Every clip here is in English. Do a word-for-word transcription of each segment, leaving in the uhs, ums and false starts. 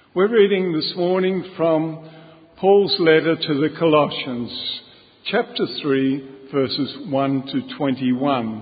We're reading this morning from Paul's letter to the Colossians, chapter three, verses one to twenty-one.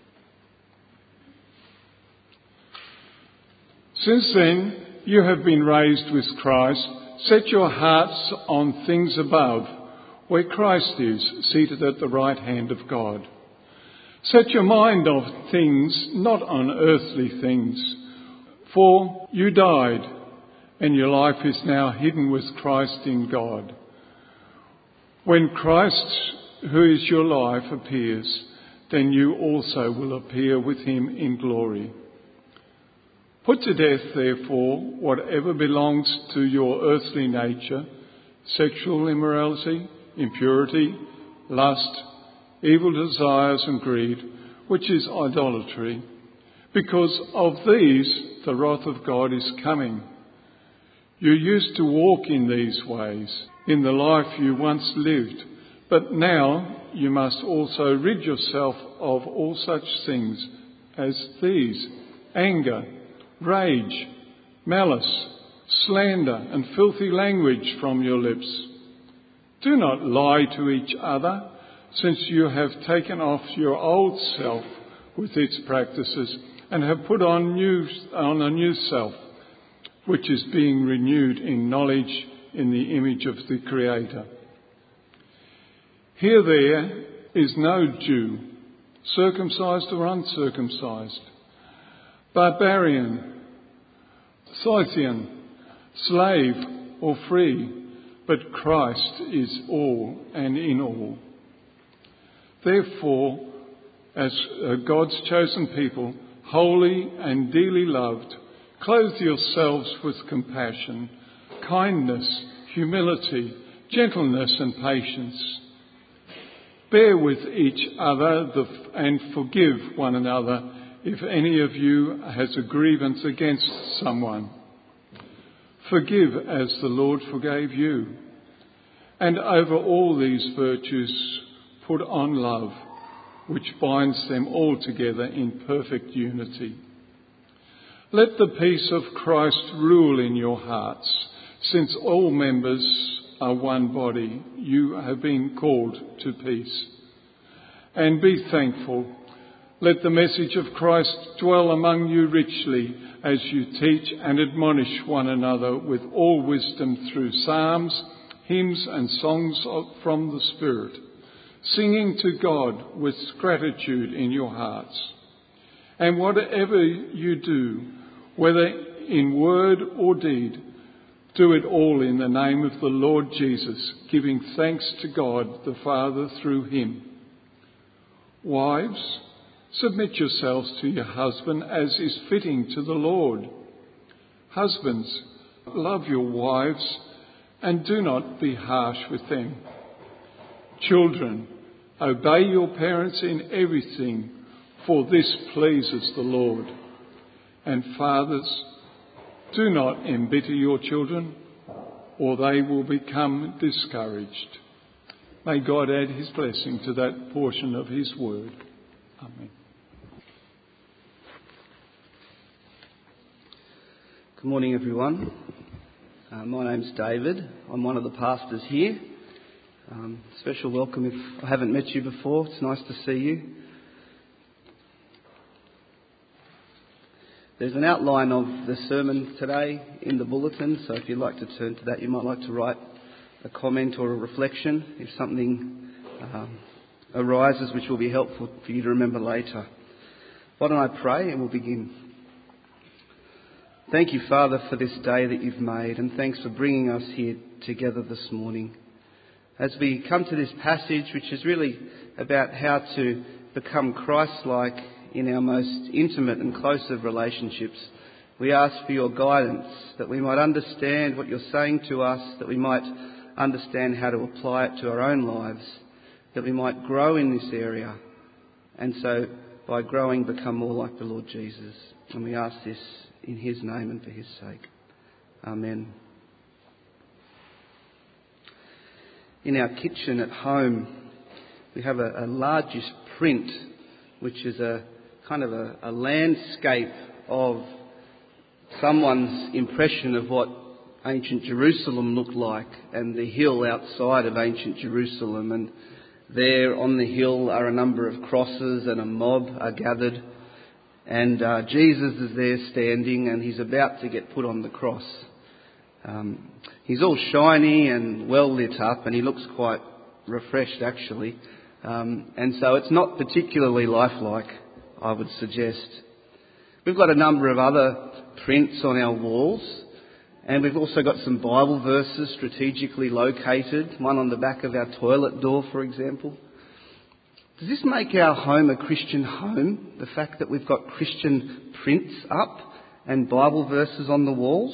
Since then, you have been raised with Christ. Set your hearts on things above, where Christ is, seated at the right hand of God. Set your mind on things, not on earthly things. For you died, and your life is now hidden with Christ in God. When Christ, who is your life, appears, then you also will appear with him in glory. Put to death, therefore, whatever belongs to your earthly nature: sexual immorality, impurity, lust, evil desires and greed, which is idolatry. Because of these, the wrath of God is coming. You used to walk in these ways in the life you once lived, but now you must also rid yourself of all such things as these: anger, rage, malice, slander, and filthy language from your lips. Do not lie to each other, since you have taken off your old self with its practices and have put on new, on a new self, which is being renewed in knowledge in the image of the Creator. Here there is no Jew, circumcised or uncircumcised, barbarian, Scythian, slave or free, but Christ is all and in all. Therefore, as God's chosen people, holy and dearly loved, clothe yourselves with compassion, kindness, humility, gentleness and patience. Bear with each other and forgive one another if any of you has a grievance against someone. Forgive as the Lord forgave you. And over all these virtues put on love, which binds them all together in perfect unity. Let the peace of Christ rule in your hearts. Since all members are one body, you have been called to peace. And be thankful. Let the message of Christ dwell among you richly as you teach and admonish one another with all wisdom through psalms, hymns and songs from the Spirit, singing to God with gratitude in your hearts. And whatever you do, whether in word or deed, do it all in the name of the Lord Jesus, giving thanks to God the Father through him. Wives, submit yourselves to your husband as is fitting to the Lord. Husbands, love your wives and do not be harsh with them. Children, obey your parents in everything, for this pleases the Lord. And fathers, do not embitter your children, or they will become discouraged. May God add his blessing to that portion of his word. Amen. Good morning, everyone. Uh, my name's David. I'm one of the pastors here. Um, special welcome if I haven't met you before. It's nice to see you. There's an outline of the sermon today in the bulletin, so if you'd like to turn to that, you might like to write a comment or a reflection if something um, arises which will be helpful for you to remember later. Why don't I pray and we'll begin. Thank you, Father, for this day that you've made, and thanks for bringing us here together this morning. As we come to this passage, which is really about how to become Christ-like in our most intimate and close of relationships, we ask for your guidance, that we might understand what you're saying to us, that we might understand how to apply it to our own lives, that we might grow in this area, and so by growing become more like the Lord Jesus. And we ask this in his name and for his sake. Amen. In our kitchen at home, we have a, a largest print, which is a kind of a, a landscape of someone's impression of what ancient Jerusalem looked like and the hill outside of ancient Jerusalem. And there on the hill are a number of crosses and a mob are gathered. And uh, Jesus is there standing and he's about to get put on the cross. Um, he's all shiny and well lit up and he looks quite refreshed actually. Um, and so it's not particularly lifelike, I would suggest. We've got a number of other prints on our walls, and we've also got some Bible verses strategically located, one on the back of our toilet door, for example. Does this make our home a Christian home, the fact that we've got Christian prints up and Bible verses on the walls?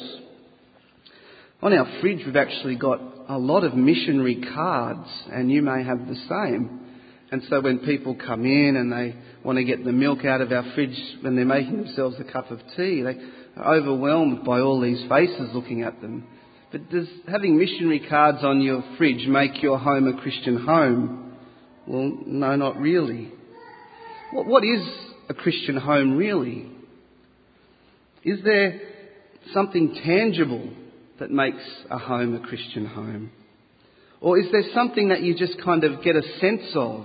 On our fridge we've actually got a lot of missionary cards, and you may have the same. And so when people come in and they want to get the milk out of our fridge when they're making themselves a cup of tea, they are overwhelmed by all these faces looking at them. But does having missionary cards on your fridge make your home a Christian home? Well, no, not really. What, what is a Christian home really? Is there something tangible that makes a home a Christian home? Or is there something that you just kind of get a sense of?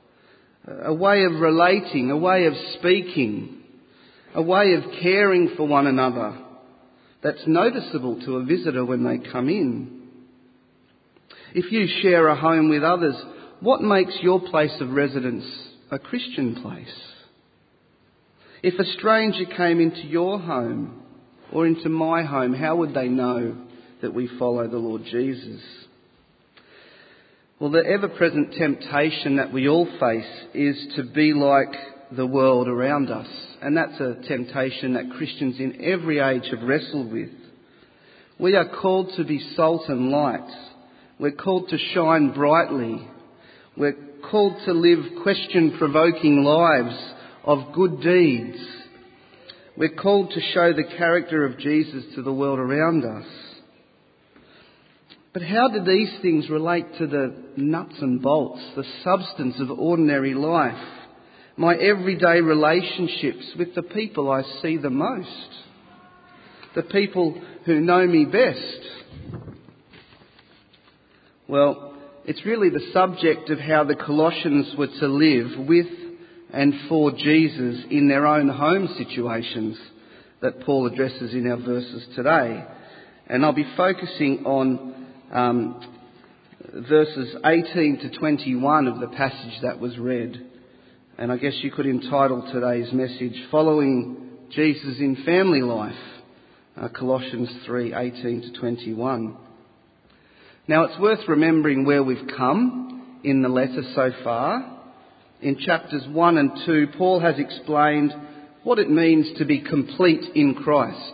A way of relating, a way of speaking, a way of caring for one another that's noticeable to a visitor when they come in? If you share a home with others, what makes your place of residence a Christian place? If a stranger came into your home or into my home, how would they know that we follow the Lord Jesus? Well, the ever-present temptation that we all face is to be like the world around us. And that's a temptation that Christians in every age have wrestled with. We are called to be salt and light. We're called to shine brightly. We're called to live question-provoking lives of good deeds. We're called to show the character of Jesus to the world around us. But how do these things relate to the nuts and bolts, the substance of ordinary life, my everyday relationships with the people I see the most, the people who know me best? Well, it's really the subject of how the Colossians were to live with and for Jesus in their own home situations that Paul addresses in our verses today. And I'll be focusing on Um, verses eighteen to twenty-one of the passage that was read. And I guess you could entitle today's message, Following Jesus in Family Life, uh, Colossians three, eighteen to twenty-one. Now it's worth remembering where we've come in the letter so far. In chapters one and two, Paul has explained what it means to be complete in Christ.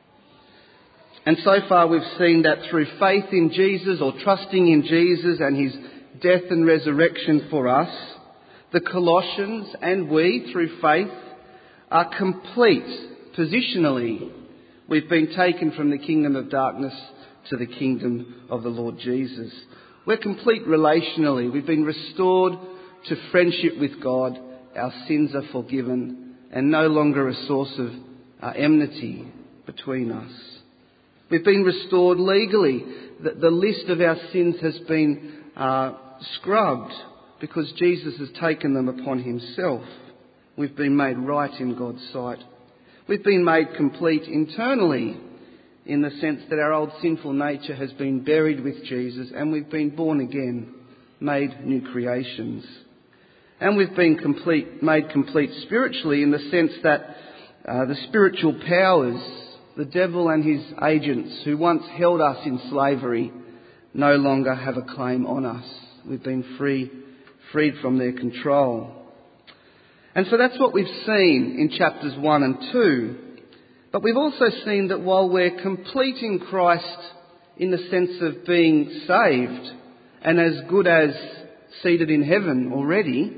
And so far we've seen that through faith in Jesus, or trusting in Jesus and his death and resurrection for us, the Colossians and we, through faith, are complete positionally. We've been taken from the kingdom of darkness to the kingdom of the Lord Jesus. We're complete relationally. We've been restored to friendship with God. Our sins are forgiven and no longer a source of uh, enmity between us. We've been restored legally. The, the list of our sins has been uh, scrubbed because Jesus has taken them upon himself. We've been made right in God's sight. We've been made complete internally in the sense that our old sinful nature has been buried with Jesus and we've been born again, made new creations. And we've been complete, made complete spiritually in the sense that uh, the spiritual powers, the devil and his agents who once held us in slavery, no longer have a claim on us. We've been free, freed from their control. And so that's what we've seen in chapters one and two. But we've also seen that while we're complete in Christ in the sense of being saved and as good as seated in heaven already,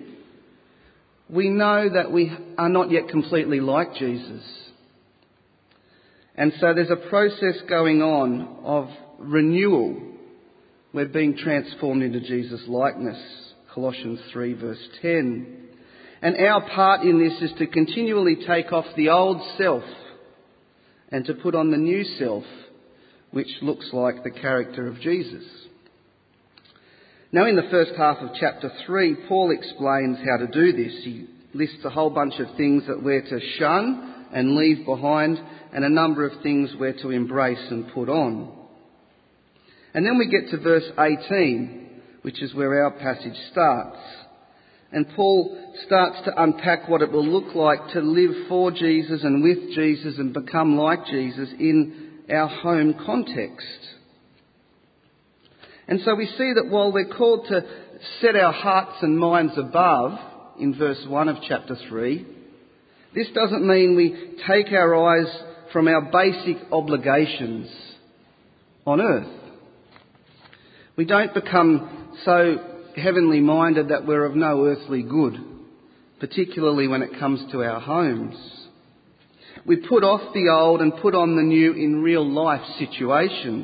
we know that we are not yet completely like Jesus. And so there's a process going on of renewal. We're being transformed into Jesus' likeness. Colossians three verse ten. And our part in this is to continually take off the old self and to put on the new self, which looks like the character of Jesus. Now, in the first half of chapter three, Paul explains how to do this. He lists a whole bunch of things that we're to shun and leave behind, and a number of things we're to embrace and put on. And then we get to verse eighteen, which is where our passage starts. And Paul starts to unpack what it will look like to live for Jesus and with Jesus and become like Jesus in our home context. And so we see that while we're called to set our hearts and minds above, in verse one of chapter three, this doesn't mean we take our eyes from our basic obligations on earth. We don't become so heavenly minded that we're of no earthly good, particularly when it comes to our homes. We put off the old and put on the new in real life situations.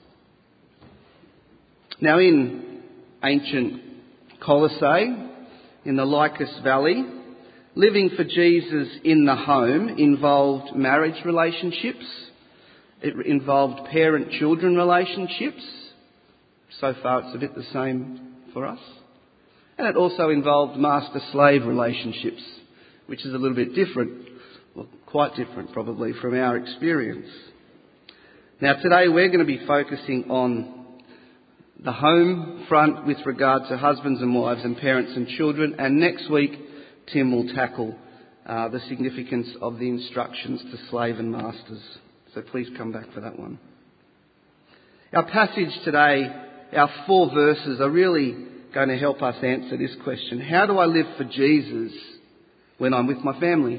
Now, in ancient Colossae, in the Lycus Valley, living for Jesus in the home involved marriage relationships. It involved parent-children relationships. So far it's a bit the same for us. And it also involved master-slave relationships, which is a little bit different, well, quite different probably from our experience. Now today we're going to be focusing on the home front with regard to husbands and wives and parents and children, and next week Tim will tackle uh, the significance of the instructions to slave and masters. So please come back for that one. Our passage today, our four verses, are really going to help us answer this question. How do I live for Jesus when I'm with my family?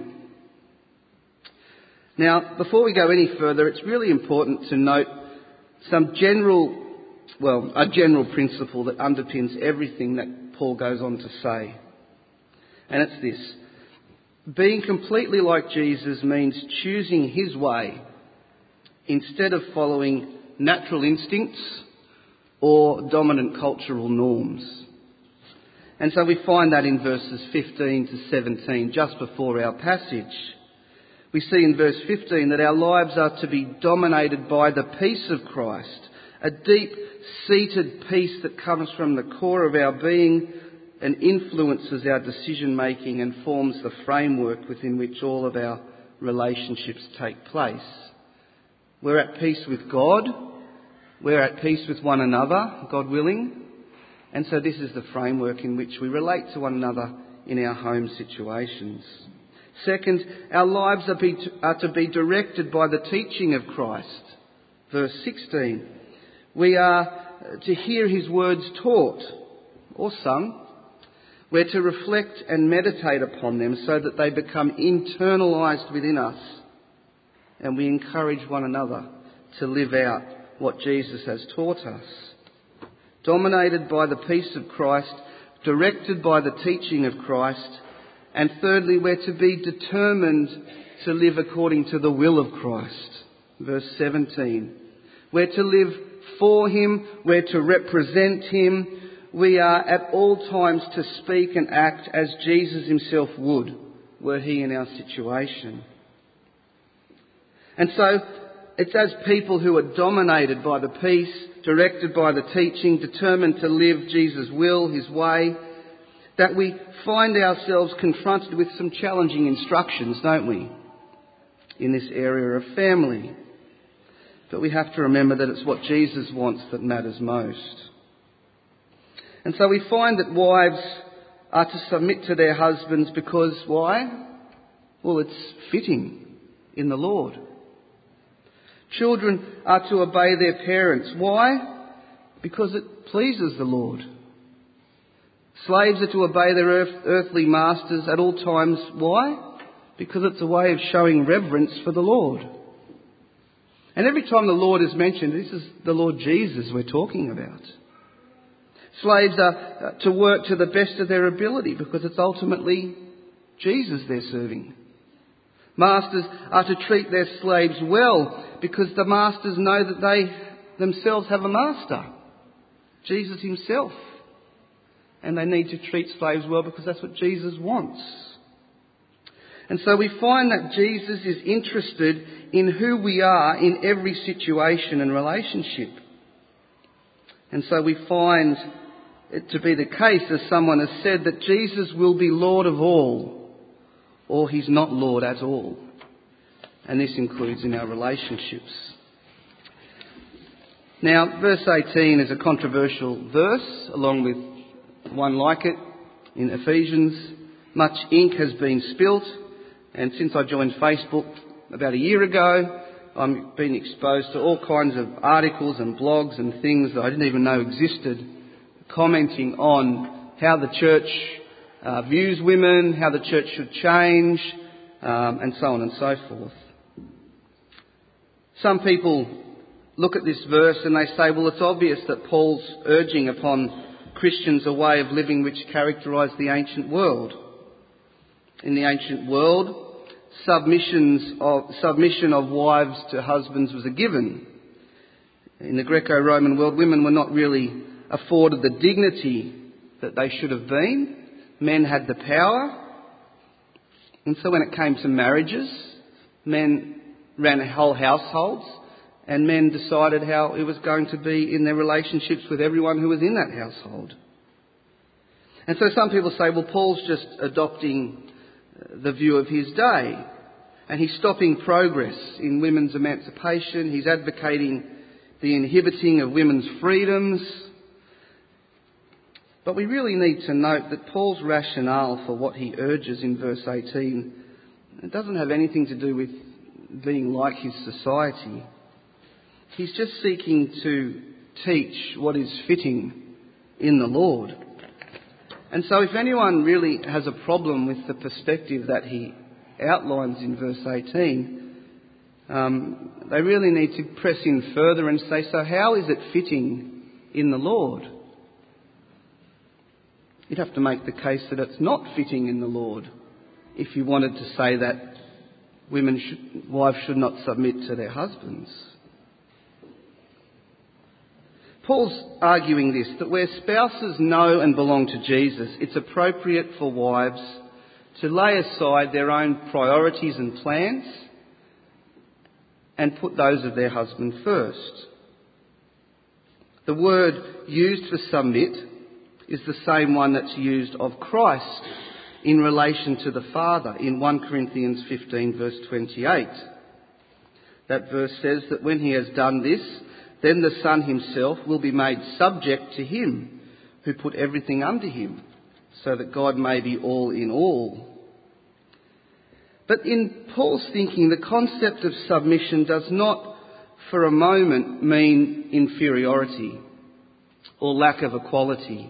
Now, before we go any further, it's really important to note some general, well, a general principle that underpins everything that Paul goes on to say. And it's this. Being completely like Jesus means choosing his way instead of following natural instincts or dominant cultural norms. And so we find that in verses fifteen to seventeen, just before our passage. We see in verse fifteen that our lives are to be dominated by the peace of Christ, a deep-seated peace that comes from the core of our being and influences our decision-making and forms the framework within which all of our relationships take place. We're at peace with God. We're at peace with one another, God willing. And so this is the framework in which we relate to one another in our home situations. Second, our lives are, be, are to be directed by the teaching of Christ. Verse sixteen. We are to hear his words taught or sung. We're to reflect and meditate upon them so that they become internalised within us, and we encourage one another to live out what Jesus has taught us. Dominated by the peace of Christ, directed by the teaching of Christ, and thirdly, we're to be determined to live according to the will of Christ. Verse seventeen. We're to live for him, we're to represent him. We are at all times to speak and act as Jesus himself would, were he in our situation. And so, it's as people who are dominated by the peace, directed by the teaching, determined to live Jesus' will, his way, that we find ourselves confronted with some challenging instructions, don't we, in this area of family. But we have to remember that it's what Jesus wants that matters most. And so we find that wives are to submit to their husbands because, why? Well, it's fitting in the Lord. Children are to obey their parents. Why? Because it pleases the Lord. Slaves are to obey their earth, earthly masters at all times. Why? Because it's a way of showing reverence for the Lord. And every time the Lord is mentioned, this is the Lord Jesus we're talking about. Slaves are to work to the best of their ability because it's ultimately Jesus they're serving. Masters are to treat their slaves well because the masters know that they themselves have a master, Jesus himself. And they need to treat slaves well because that's what Jesus wants. And so we find that Jesus is interested in who we are in every situation and relationship. And so we find it to be the case, as someone has said, that Jesus will be Lord of all, or he's not Lord at all. And this includes in our relationships. Now, verse eighteen is a controversial verse, along with one like it in Ephesians. Much ink has been spilt, and since I joined Facebook about a year ago, I've been exposed to all kinds of articles and blogs and things that I didn't even know existed, commenting on how the church uh, views women, how the church should change, um, and so on and so forth. Some people look at this verse and they say, well, it's obvious that Paul's urging upon Christians a way of living which characterised the ancient world. In the ancient world, submissions of, submission of wives to husbands was a given. In the Greco-Roman world, women were not really afforded the dignity that they should have been. Men had the power. And so when it came to marriages, men ran whole households, and men decided how it was going to be in their relationships with everyone who was in that household. And so some people say, well, Paul's just adopting the view of his day, and he's stopping progress in women's emancipation. He's advocating the inhibiting of women's freedoms. But we really need to note that Paul's rationale for what he urges in verse eighteen, it doesn't have anything to do with being like his society. He's just seeking to teach what is fitting in the Lord. And so if anyone really has a problem with the perspective that he outlines in verse eighteen, um, they really need to press in further and say, so how is it fitting in the Lord? You'd have to make the case that it's not fitting in the Lord if you wanted to say that women should, wives should not submit to their husbands. Paul's arguing this, that where spouses know and belong to Jesus, it's appropriate for wives to lay aside their own priorities and plans and put those of their husband first. The word used for submit is the same one that's used of Christ in relation to the Father in First Corinthians fifteen verse twenty-eight. That verse says that when he has done this, then the Son himself will be made subject to him who put everything under him, so that God may be all in all. But in Paul's thinking, the concept of submission does not for a moment mean inferiority or lack of equality.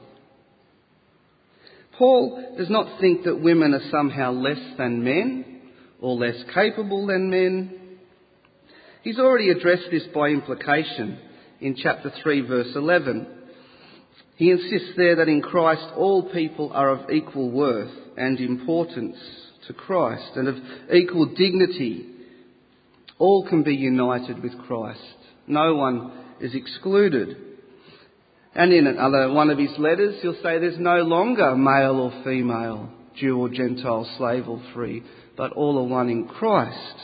Paul does not think that women are somehow less than men or less capable than men. He's already addressed this by implication in chapter three verse eleven. He insists there that in Christ all people are of equal worth and importance to Christ and of equal dignity. All can be united with Christ. No one is excluded. And in another one of his letters, he'll say there's no longer male or female, Jew or Gentile, slave or free, but all are one in Christ.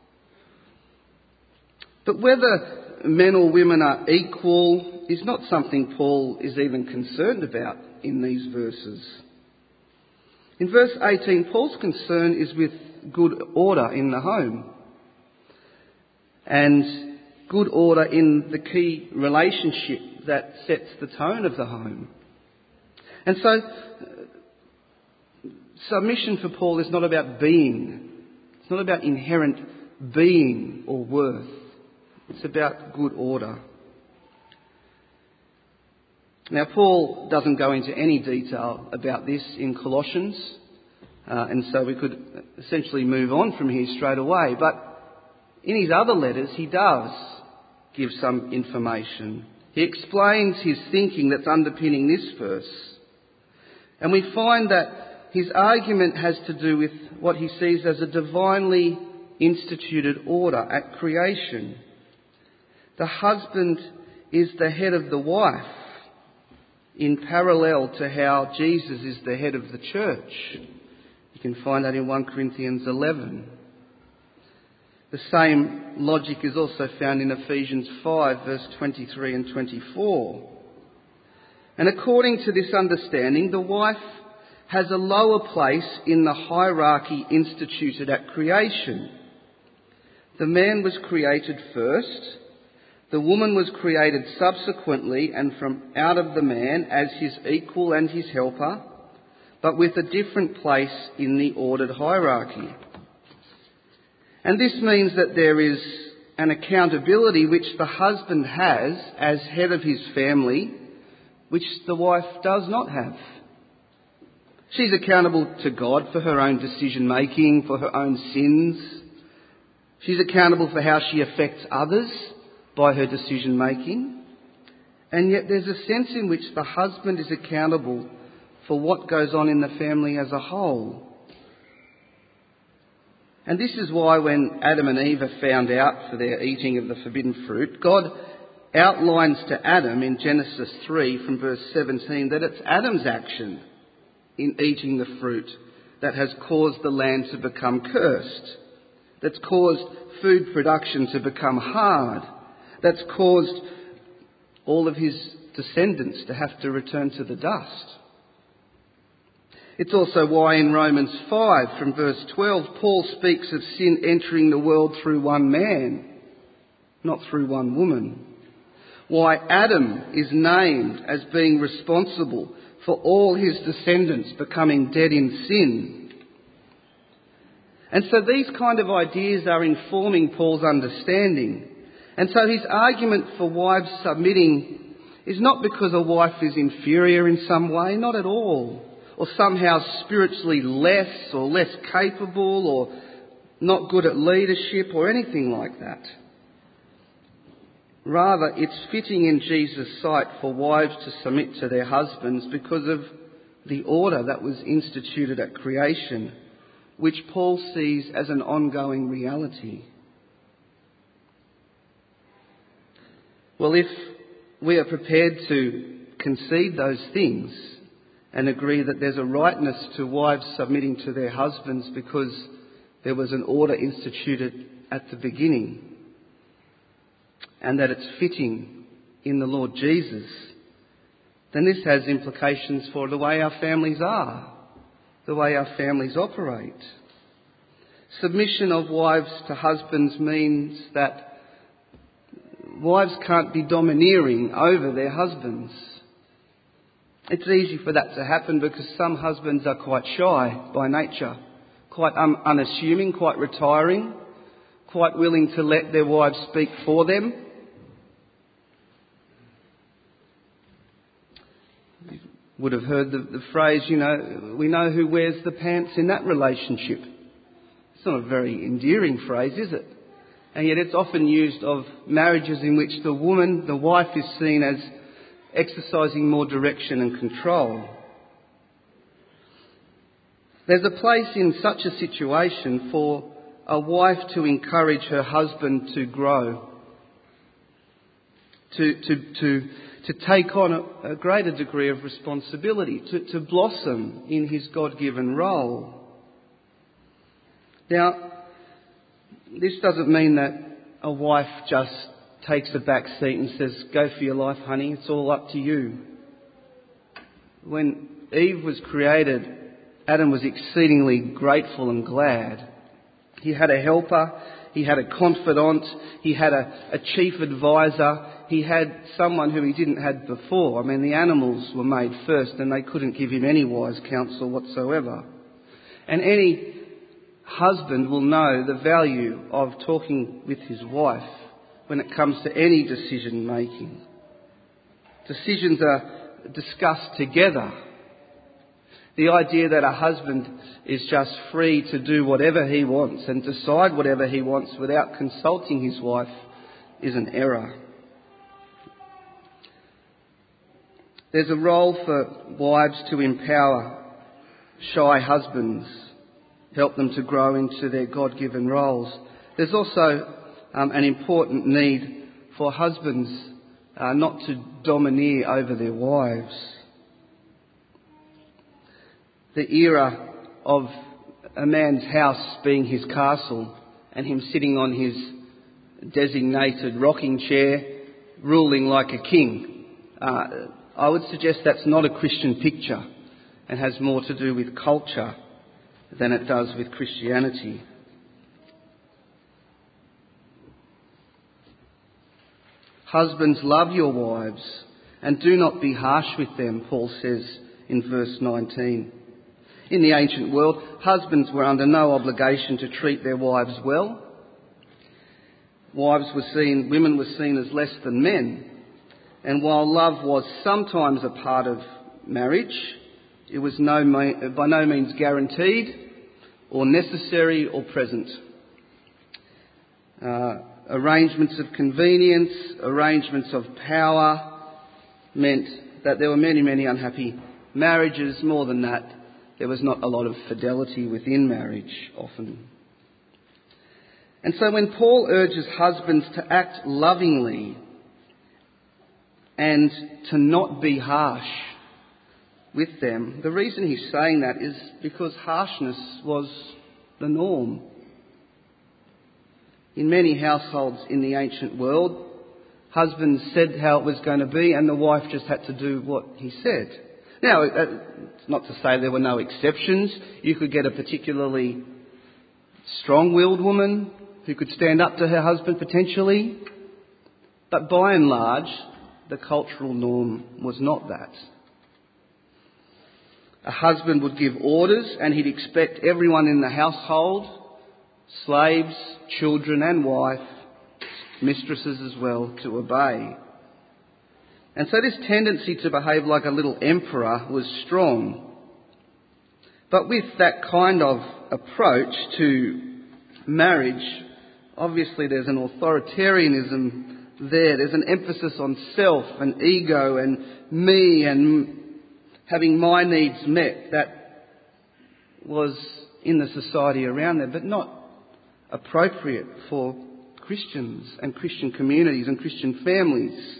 But whether men or women are equal is not something Paul is even concerned about in these verses. In verse eighteen, Paul's concern is with good order in the home and good order in the key relationship that sets the tone of the home. And so submission for Paul is not about being. It's not about inherent being or worth. It's about good order. Now, Paul doesn't go into any detail about this in Colossians, uh, and so we could essentially move on from here straight away. But in his other letters, he does give some information. He explains his thinking that's underpinning this verse. And we find that his argument has to do with what he sees as a divinely instituted order at creation. The husband is the head of the wife, in parallel to how Jesus is the head of the church. You can find that in First Corinthians eleven. The same logic is also found in Ephesians five, verse twenty-three and twenty-four. And according to this understanding, the wife has a lower place in the hierarchy instituted at creation. The man was created first, the woman was created subsequently and from out of the man as his equal and his helper, but with a different place in the ordered hierarchy. And this means that there is an accountability which the husband has as head of his family, which the wife does not have. She's accountable to God for her own decision making, for her own sins. She's accountable for how she affects others by her decision making. And yet there's a sense in which the husband is accountable for what goes on in the family as a whole. And this is why when Adam and Eve are found out for their eating of the forbidden fruit, God outlines to Adam in Genesis three from verse seventeen that it's Adam's action in eating the fruit that has caused the land to become cursed, that's caused food production to become hard, that's caused all of his descendants to have to return to the dust. It's also why in Romans five from verse twelve, Paul speaks of sin entering the world through one man, not through one woman. Why Adam is named as being responsible for all his descendants becoming dead in sin. And so these kind of ideas are informing Paul's understanding. And so his argument for wives submitting is not because a wife is inferior in some way, not at all, or somehow spiritually less or less capable or not good at leadership or anything like that. Rather, it's fitting in Jesus' sight for wives to submit to their husbands because of the order that was instituted at creation, which Paul sees as an ongoing reality. Well, if we are prepared to concede those things and agree that there's a rightness to wives submitting to their husbands because there was an order instituted at the beginning, and that it's fitting in the Lord Jesus, then this has implications for the way our families are, the way our families operate. Submission of wives to husbands means that wives can't be domineering over their husbands. It's easy for that to happen because some husbands are quite shy by nature, quite un- unassuming, quite retiring, quite willing to let their wives speak for them. You would have heard the, the phrase, you know, we know who wears the pants in that relationship. It's not a very endearing phrase, is it? And yet it's often used of marriages in which the woman, the wife, is seen as exercising more direction and control. There's a place in such a situation for a wife to encourage her husband to grow, to to to, to take on a, a greater degree of responsibility, to, to blossom in his God-given role. Now, this doesn't mean that a wife just takes a back seat and says, "Go for your life, honey, it's all up to you." When Eve was created, Adam was exceedingly grateful and glad. He had a helper, he had a confidant, he had a, a chief advisor, he had someone who he didn't have before. I mean, the animals were made first and they couldn't give him any wise counsel whatsoever. And any husband will know the value of talking with his wife when it comes to any decision making. Decisions are discussed together. The idea that a husband is just free to do whatever he wants and decide whatever he wants without consulting his wife is an error. There's a role for wives to empower shy husbands, help them to grow into their God-given roles. There's also um, an important need for husbands uh, not to domineer over their wives. The era of a man's house being his castle and him sitting on his designated rocking chair, ruling like a king. Uh, I would suggest that's not a Christian picture and has more to do with culture than it does with Christianity. Husbands, love your wives and do not be harsh with them, Paul says in verse nineteen. In the ancient world, husbands were under no obligation to treat their wives well. Wives were seen, women were seen as less than men. And while love was sometimes a part of marriage, it was no, by no means guaranteed or necessary or present. Uh, arrangements of convenience, arrangements of power meant that there were many, many unhappy marriages. More than that, there was not a lot of fidelity within marriage often. And so when Paul urges husbands to act lovingly and to not be harsh with them, the reason he's saying that is because harshness was the norm. In many households in the ancient world, husbands said how it was going to be and the wife just had to do what he said. Now, it's not to say there were no exceptions. You could get a particularly strong-willed woman who could stand up to her husband potentially. But by and large, the cultural norm was not that. A husband would give orders and he'd expect everyone in the household, slaves, children and wife, mistresses as well, to obey. And so this tendency to behave like a little emperor was strong. But with that kind of approach to marriage, obviously there's an authoritarianism there. There's an emphasis on self and ego and me and having my needs met that was in the society around there, but not appropriate for Christians and Christian communities and Christian families.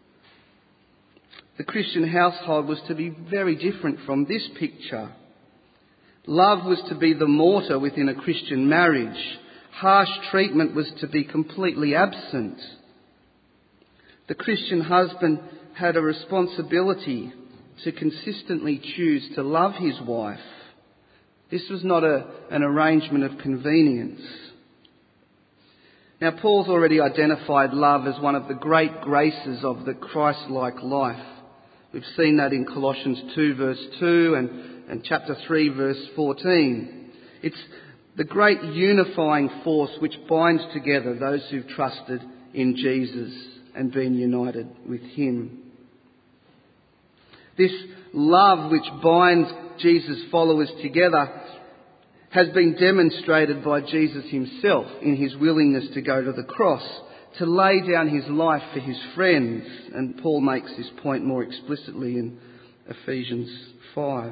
The Christian household was to be very different from this picture. Love was to be the mortar within a Christian marriage. Harsh treatment was to be completely absent. The Christian husband had a responsibility to consistently choose to love his wife. This was not a, an arrangement of convenience. Now, Paul's already identified love as one of the great graces of the Christ-like life. We've seen that in Colossians two verse two and, and chapter three verse fourteen. It's the great unifying force which binds together those who've trusted in Jesus and been united with him. This love which binds Jesus' followers together has been demonstrated by Jesus himself in his willingness to go to the cross, to lay down his life for his friends. And Paul makes this point more explicitly in Ephesians five.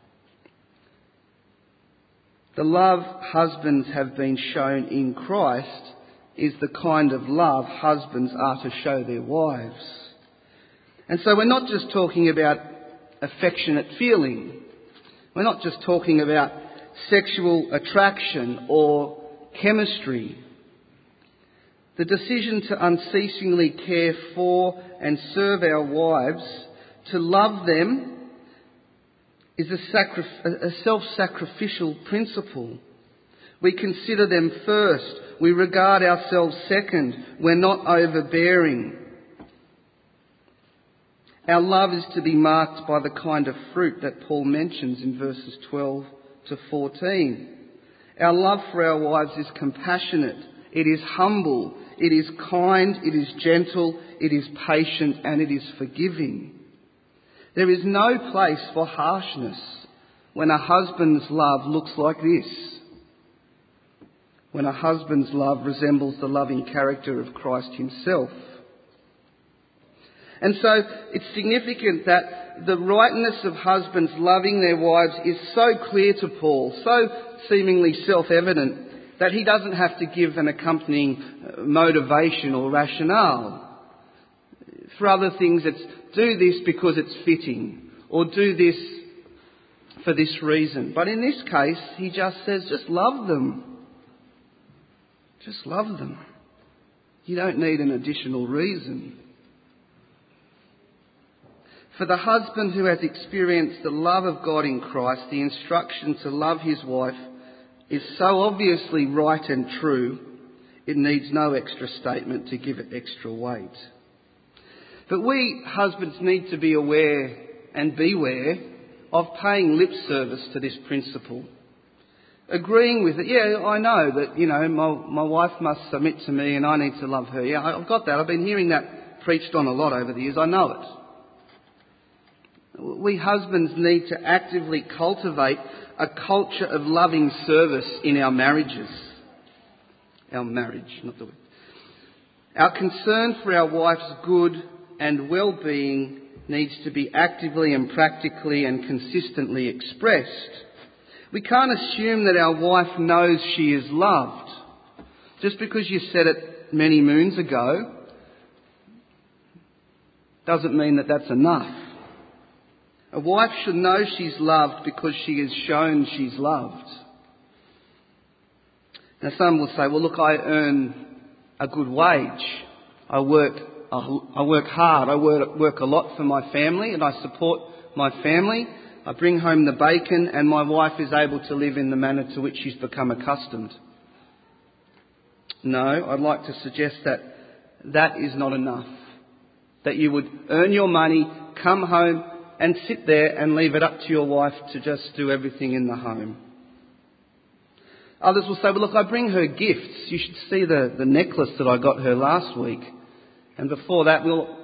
The love husbands have been shown in Christ is the kind of love husbands are to show their wives. And so we're not just talking about affectionate feeling. We're not just talking about sexual attraction or chemistry. The decision to unceasingly care for and serve our wives, to love them, is a, sacri- a self-sacrificial principle. We consider them first. We regard ourselves second. We're not overbearing. Our love is to be marked by the kind of fruit that Paul mentions in verses twelve to fourteen. Our love for our wives is compassionate. It is humble. It is kind. It is gentle. It is patient, and it is forgiving. There is no place for harshness when a husband's love looks like this. When a husband's love resembles the loving character of Christ himself. And so it's significant that the rightness of husbands loving their wives is so clear to Paul, so seemingly self-evident, that he doesn't have to give an accompanying motivation or rationale. For other things, it's do this because it's fitting, or do this for this reason. But in this case, he just says, just love them. Just love them. You don't need an additional reason. For the husband who has experienced the love of God in Christ, the instruction to love his wife is so obviously right and true, it needs no extra statement to give it extra weight. But we husbands need to be aware and beware of paying lip service to this principle. Agreeing with it, yeah, I know that, you know, my, my wife must submit to me and I need to love her. Yeah, I've got that. I've been hearing that preached on a lot over the years. I know it. We husbands need to actively cultivate a culture of loving service in our marriages. Our marriage, not the word. Our concern for our wife's good and well-being needs to be actively and practically and consistently expressed. We can't assume that our wife knows she is loved. Just because you said it many moons ago doesn't mean that that's enough. A wife should know she's loved because she is shown she's loved. Now some will say, well look, I earn a good wage. I work, I work hard. I work, work a lot for my family and I support my family. I bring home the bacon and my wife is able to live in the manner to which she's become accustomed. No, I'd like to suggest that that is not enough. That you would earn your money, come home and sit there and leave it up to your wife to just do everything in the home. Others will say, well look, I bring her gifts. You should see the, the necklace that I got her last week. And before that, we'll,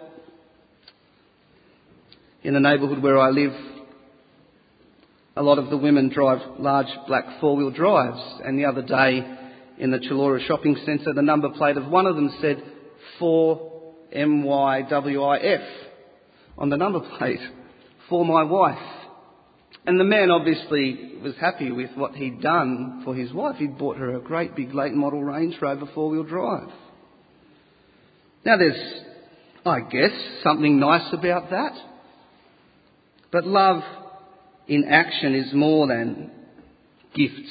in the neighbourhood where I live, a lot of the women drive large black four-wheel drives. And the other day in the Chullora shopping centre, the number plate of one of them said four M Y W I F on the number plate. For my wife. And the man obviously was happy with what he'd done for his wife. He'd bought her a great big late model Range Rover four-wheel drive. Now there's, I guess, something nice about that. But love in action is more than gifts.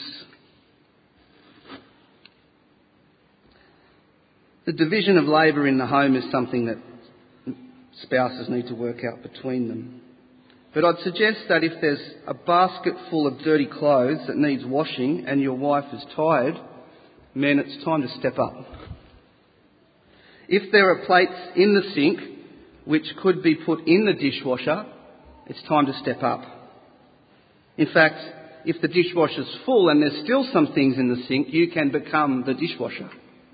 The division of labour in the home is something that spouses need to work out between them. But I'd suggest that if there's a basket full of dirty clothes that needs washing and your wife is tired, men, it's time to step up. If there are plates in the sink which could be put in the dishwasher, it's time to step up. In fact, if the dishwasher's full and there's still some things in the sink, you can become the dishwasher.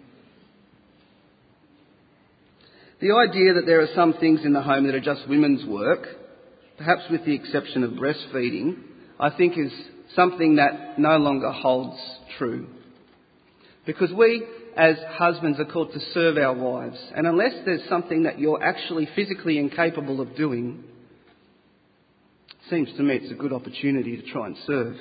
The idea that there are some things in the home that are just women's work, perhaps with the exception of breastfeeding, I think is something that no longer holds true. Because we, as husbands, are called to serve our wives. And unless there's something that you're actually physically incapable of doing, it seems to me it's a good opportunity to try and serve.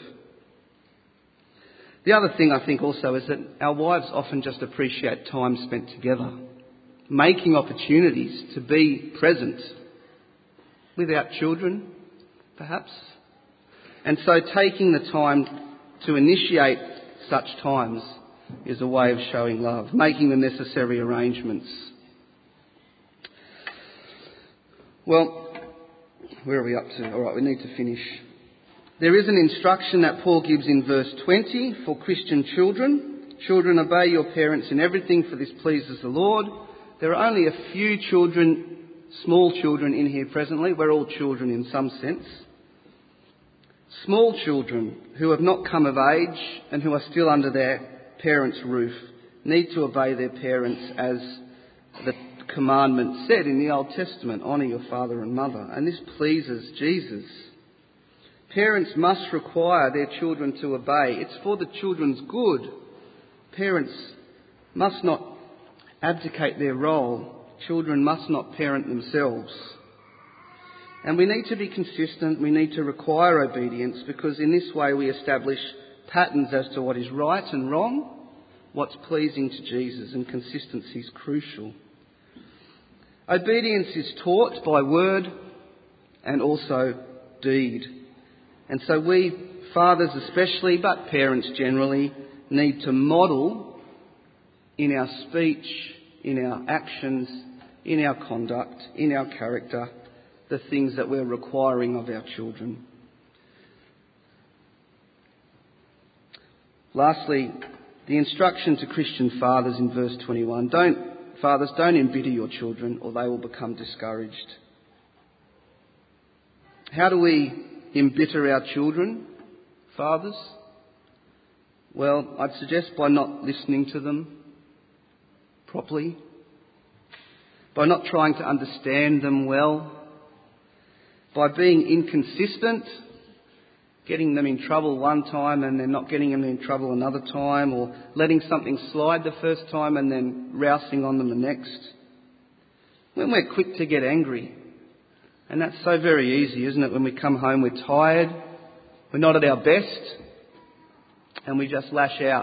The other thing I think also is that our wives often just appreciate time spent together, making opportunities to be present without children, perhaps. And so taking the time to initiate such times is a way of showing love, making the necessary arrangements. Well, where are we up to? All right, we need to finish. There is an instruction that Paul gives in verse twenty for Christian children. Children, obey your parents in everything, for this pleases the Lord. There are only a few children Small children in here presently. We're all children in some sense. Small children who have not come of age and who are still under their parents' roof need to obey their parents as the commandment said in the Old Testament, honour your father and mother. And this pleases Jesus. Parents must require their children to obey. It's for the children's good. Parents must not abdicate their role. Children must not parent themselves. And we need to be consistent. We need to require obedience, because in this way we establish patterns as to what is right and wrong, what's pleasing to Jesus, and consistency is crucial. Obedience is taught by word and also deed. And so we, fathers especially, but parents generally, need to model in our speech, in our actions, in our conduct, in our character, the things that we're requiring of our children. Lastly, the instruction to Christian fathers in verse twenty-one. Don't, fathers, don't embitter your children or they will become discouraged. How do we embitter our children, fathers? Well, I'd suggest by not listening to them properly, by not trying to understand them well, by being inconsistent, getting them in trouble one time and then not getting them in trouble another time, or letting something slide the first time and then rousing on them the next. When we're quick to get angry, and that's so very easy, isn't it? When we come home, we're tired, we're not at our best, and we just lash out.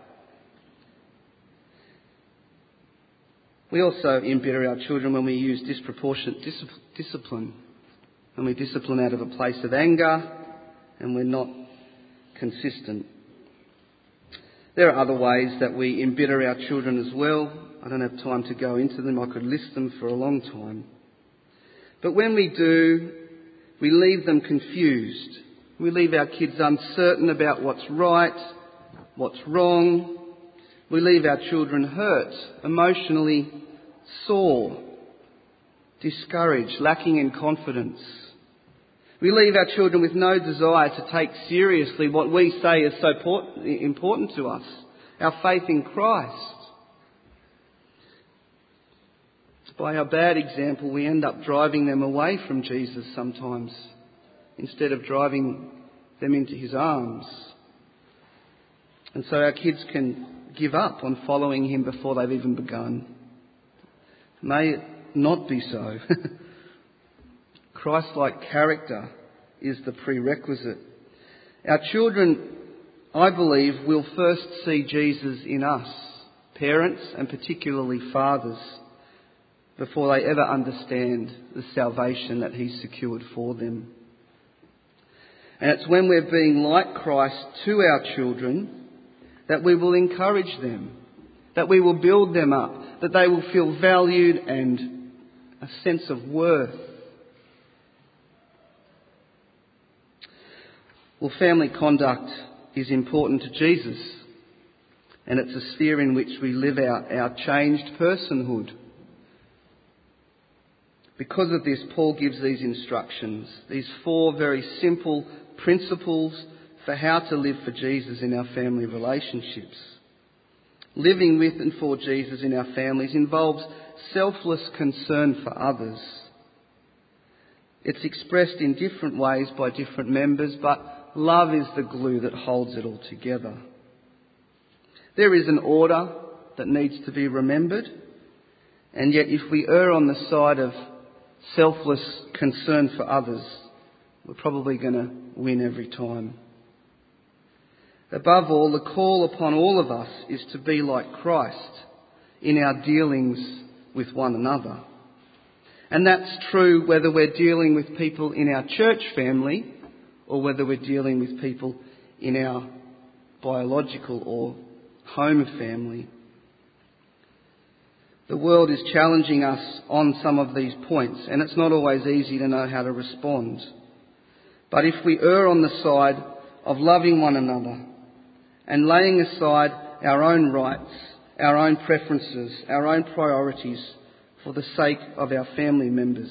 We also embitter our children when we use disproportionate dis- discipline, when we discipline out of a place of anger and we're not consistent. There are other ways that we embitter our children as well. I don't have time to go into them. I could list them for a long time. But when we do, we leave them confused. We leave our kids uncertain about what's right, what's wrong. We leave our children hurt, emotionally sore, discouraged, lacking in confidence. We leave our children with no desire to take seriously what we say is so important to us, our faith in Christ. By our bad example, we end up driving them away from Jesus sometimes, instead of driving them into his arms. And so our kids can give up on following him before they've even begun. May it not be so. Christ-like character is the prerequisite. Our children, I believe, will first see Jesus in us, parents and particularly fathers, before they ever understand the salvation that he's secured for them. And it's when we're being like Christ to our children that we will encourage them, that we will build them up, that they will feel valued and a sense of worth. Well, family conduct is important to Jesus, and it's a sphere in which we live out our changed personhood. Because of this, Paul gives these instructions, these four very simple principles for how to live for Jesus in our family relationships. Living with and for Jesus in our families involves selfless concern for others. It's expressed in different ways by different members, but love is the glue that holds it all together. There is an order that needs to be remembered, and yet if we err on the side of selfless concern for others, we're probably going to win every time. Above all, the call upon all of us is to be like Christ in our dealings with one another. And that's true whether we're dealing with people in our church family or whether we're dealing with people in our biological or home family. The world is challenging us on some of these points, and it's not always easy to know how to respond. But if we err on the side of loving one another and laying aside our own rights, our own preferences, our own priorities for the sake of our family members,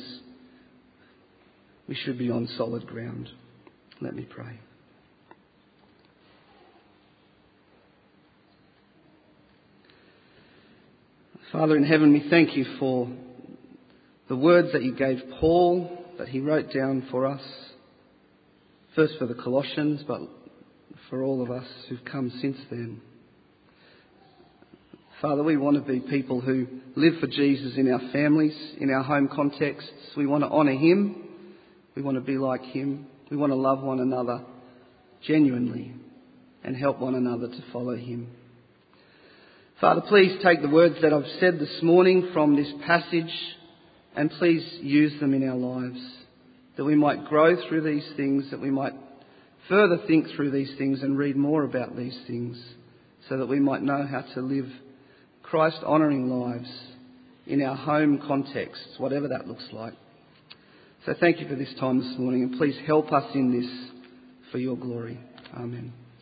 we should be on solid ground. Let me pray. Father in heaven, we thank you for the words that you gave Paul, that he wrote down for us. First for the Colossians, but for all of us who've come since then. Father, we want to be people who live for Jesus in our families, in our home contexts. We want to honour him. We want to be like him. We want to love one another genuinely and help one another to follow him. Father, please take the words that I've said this morning from this passage and please use them in our lives, that we might grow through these things, that we might further think through these things and read more about these things, so that we might know how to live Christ-honouring lives in our home contexts, whatever that looks like. So thank you for this time this morning, and please help us in this for your glory. Amen.